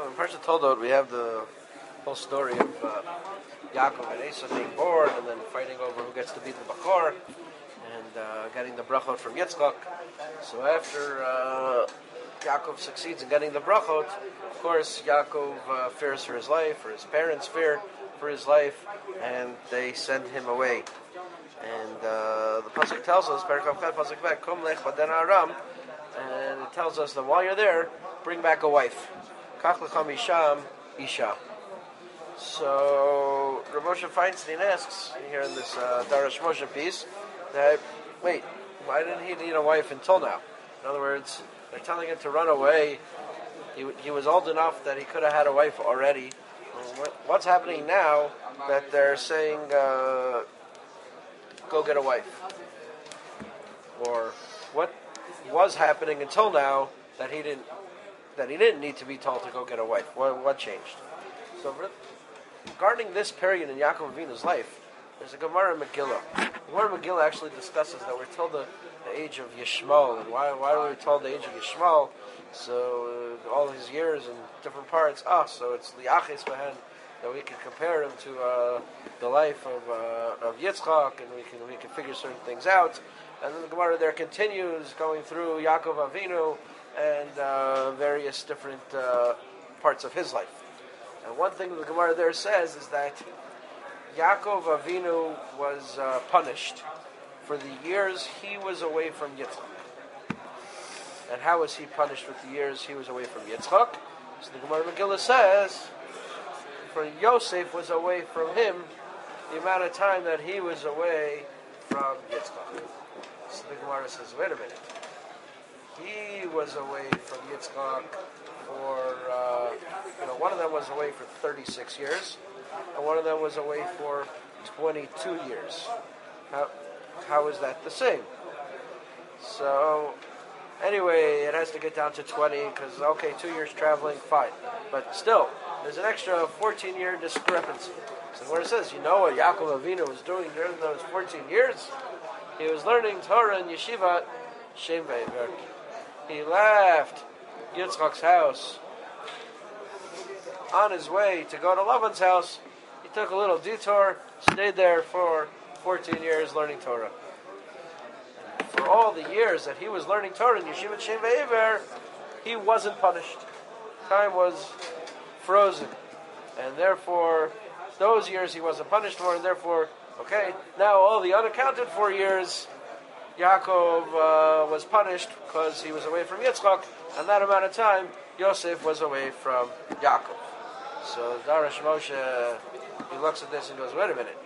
in Parshat Toldot, we have the whole story of Yaakov and Esau being born and then fighting over who gets to be the Bachor and getting the brachot from Yitzchak. So after Yaakov succeeds in getting the brachot, of course, Yaakov fears for his life, or his parents fear for his life, and they send him away. And the pasuk tells us, pasuk back, Kum lech baden Aram, and it tells us that while you're there, bring back a wife. Kach lecha misham isha. So Rav Moshe Feinstein asks here in this Darash Moshe piece that, wait, why didn't he need a wife until now? In other words, they're telling him to run away. He was old enough that he could have had a wife already. What's happening now that they're saying, go get a wife? Or what was happening until now that he didn't need to be told to go get a wife? What changed? So regarding this period in Yaakov Avinu's life, there's a Gemara in Megillah. The Gemara in Megillah actually discusses that we're told the age of Yishmael. And why are we told the age of Yishmael? So all his years in different parts. So it's Liachis Behen, that we can compare him to the life of Yitzchak, and we can figure certain things out. And then the Gemara there continues going through Yaakov Avinu and various different parts of his life. And one thing the Gemara there says is that Yaakov Avinu was punished for the years he was away from Yitzchak. And how was he punished with the years he was away from Yitzchak? So the Gemara Megillah says, for Yosef was away from him the amount of time that he was away from Yitzchak. So the Gemara says, wait a minute. He was away from Yitzchak for, one of them was away for 36 years, and one of them was away for 22 years. How is that the same? So, anyway, it has to get down to 20, because, 2 years traveling, fine. But still, there's an extra 14-year discrepancy. So where it says, what Yaakov Avinu was doing during those 14 years? He was learning Torah in Yeshiva Shem V'Ever. He left Yitzchak's house on his way to go to Lavan's house. He took a little detour, stayed there for 14 years learning Torah. For all the years that he was learning Torah in Yeshiva Shem V'Ever, he wasn't punished. Time was frozen. And therefore, those years he wasn't punished for, and therefore, now all the unaccounted for years, Yaakov was punished because he was away from Yitzchak, and that amount of time, Yosef was away from Yaakov. So Darash Moshe, he looks at this and goes, wait a minute.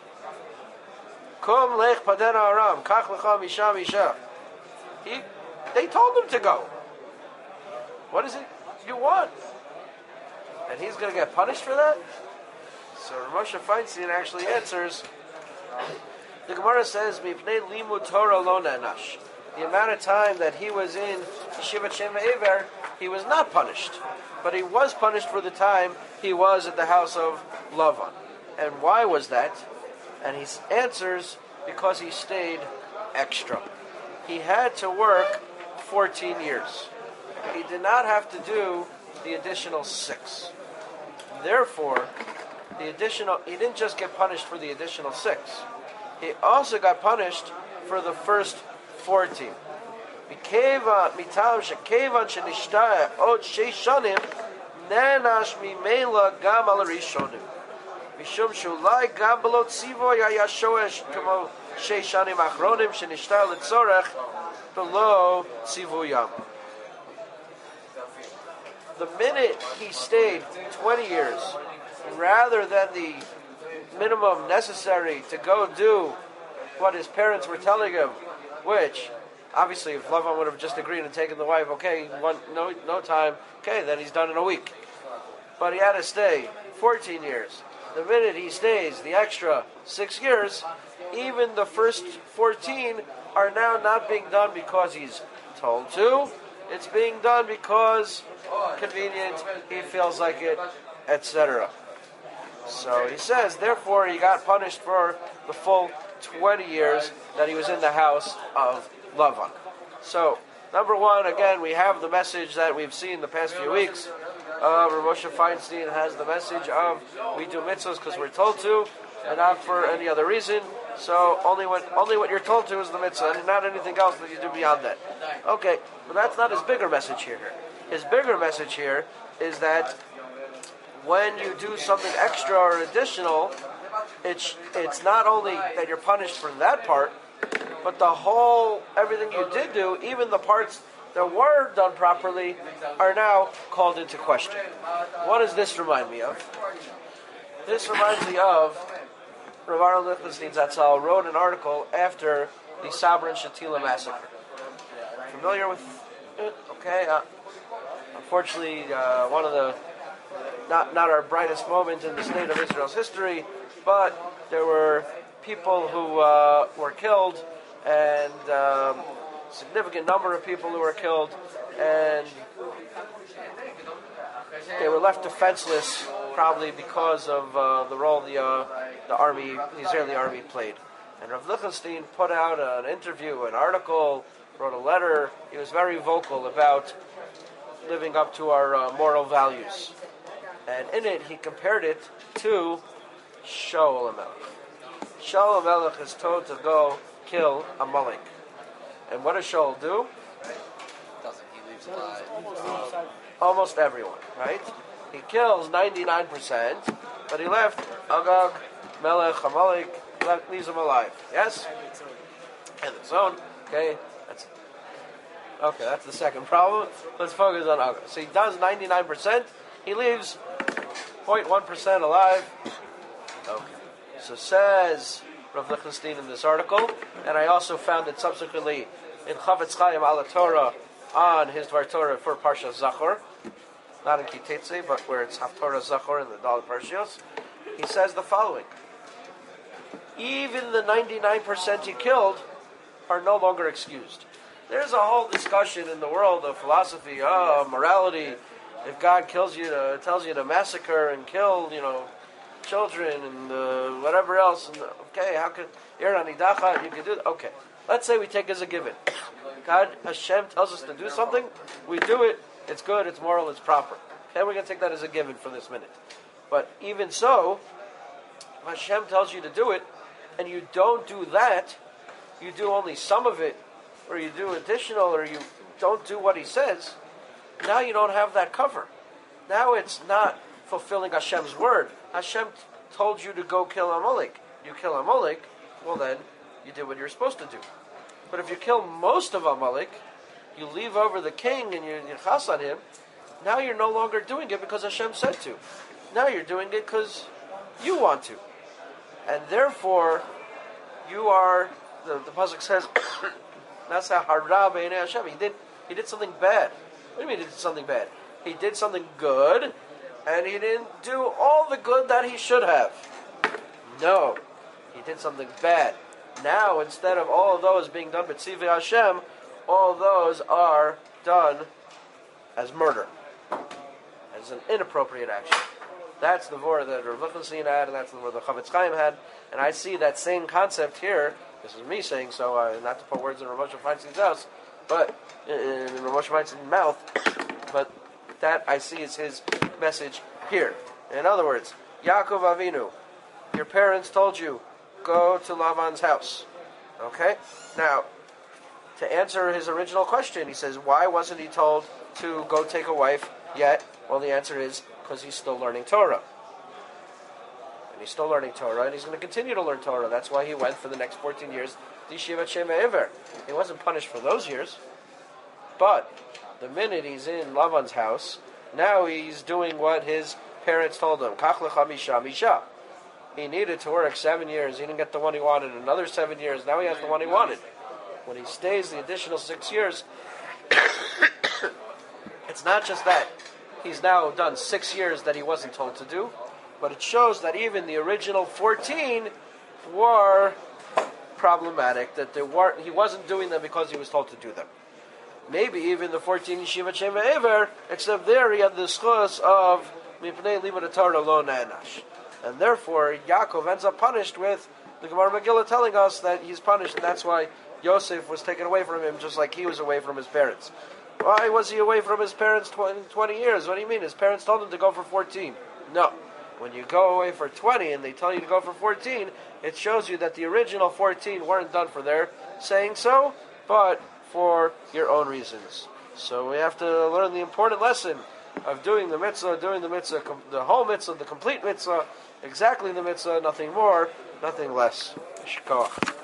Kum lech paden Aram, kach lecha misham isha. They told him to go. What is it you want? And he's going to get punished for that? So Moshe Feinstein actually answers, the Gemara says, Mipnei limud Torah lo ne'anash. The amount of time that he was in Yeshiva Shem V'Ever, he was not punished. But he was punished for the time he was at the house of Lavan. And why was that? And he answers, because he stayed extra. He had to work 14 years. He did not have to do the additional 6. Therefore, he didn't just get punished for the additional 6. He also got punished for the first 14. The minute he stayed 20 years, rather than the minimum necessary to go do what his parents were telling him, which, obviously, if Lavan would have just agreed and taken the wife, no time, then he's done in a week. But he had to stay 14 years. The minute he stays the extra 6 years, even the first 14 are now not being done because he's told to. It's being done because convenient, he feels like it, etc. So he says, therefore, he got punished for the full 20 years that he was in the house of Lavan. So, number one, again, we have the message that we've seen the past few weeks, Rav Moshe Feinstein has the message of we do mitzvahs because we're told to, and not for any other reason. So only what you're told to is the mitzvah, and not anything else that you do beyond that. Okay, but that's not his bigger message here. His bigger message here is that when you do something extra or additional, it's not only that you're punished for that part, but everything you did do, even the parts that were done properly, are now called into question. What does this remind me of? This reminds me of Rav Aaron Lichtenstein Zatzal wrote an article after the Sabra and Shatila massacre. Familiar with it? Okay. Unfortunately, one of the not our brightest moment in the state of Israel's history, but there were people who were killed, and significant number of people who were killed, and they were left defenseless, probably because of the role the Israeli army played. And Rav Lichtenstein put out an interview, an article, wrote a letter. He was very vocal about living up to our moral values. And in it, he compared it to Shaul HaMelech. Shaul HaMelech is told to go kill Amalek. And what does Shaul do? He leaves alive. Almost everyone, right? He kills 99%, but he left Agag, Melech, Amalek, leaves him alive. Yes? And the zone. Okay, that's the second problem. Let's focus on Agag. So he does 99%, he leaves 0.1% alive. Okay. So says Rav Lichtenstein in this article, and I also found it subsequently in Chavetz Chaim Ala Torah on his Dvar Torah for Parsha Zachor, not in Kitetze, but where it's Haftorah Zachor in the Dalet Parshios. He says the following: even the 99% he killed are no longer excused. There's a whole discussion in the world of philosophy, morality. If God tells you to massacre and kill, children and whatever else, and okay, how could you can do that? Okay, let's say we take as a given. God, Hashem tells us to do something, we do it, it's good, it's moral, it's proper. Okay, we're going to take that as a given for this minute. But even so, Hashem tells you to do it, and you don't do that, you do only some of it, or you do additional, or you don't do what he says, now you don't have that cover. Now it's not fulfilling Hashem's word. Hashem told you to go kill Amalek. You kill Amalek, well then, you did what you're supposed to do. But if you kill most of Amalek, you leave over the king and you chas on him, now you're no longer doing it because Hashem said to. Now you're doing it because you want to. And therefore, you are, the pasuk says, Nasa hara b'nei Hashem. He did something bad. What do you mean he did something bad? He did something good, and he didn't do all the good that he should have. No, he did something bad. Now, instead of all of those being done with Tzivei Hashem, all of those are done as murder, as an inappropriate action. That's the word that Rav Lichtenstein had, and that's the word that Chavetz Chaim had. And I see that same concept here. This is me saying so, not to put words in Rav Moshe Feinstein's house, but in Rav Moshe Feinstein's mouth. But that I see is his message here. In other words, Yaakov Avinu, your parents told you, go to Lavan's house. Okay? Now, to answer his original question, he says, why wasn't he told to go take a wife yet? Well, the answer is, because he's still learning Torah. And he's still learning Torah, and he's going to continue to learn Torah. That's why he went for the next 14 years to Yeshivat Shem Ever. He wasn't punished for those years. But the minute he's in Lavan's house, now he's doing what his parents told him. Kach lecha misha misha. He needed to work 7 years. He didn't get the one he wanted. Another 7 years. Now he has the one he wanted. When he stays the additional 6 years, it's not just that he's now done 6 years that he wasn't told to do, but it shows that even the original 14 were problematic, that he wasn't doing them because he was told to do them. Maybe even the 14 Yeshivat Shem Ever, except there he had the schus of Mipnei Limud Torah Lo Na'anash. And therefore, Yaakov ends up punished with the Gemara Megillah telling us that he's punished, and that's why Yosef was taken away from him, just like he was away from his parents. Why was he away from his parents 20 years? What do you mean? His parents told him to go for 14. No. When you go away for 20 and they tell you to go for 14, it shows you that the original 14 weren't done for their saying so, but for your own reasons. So we have to learn the important lesson of doing the mitzvah, the whole mitzvah, the complete mitzvah, exactly the mitzvah, nothing more, nothing less. Shkoach.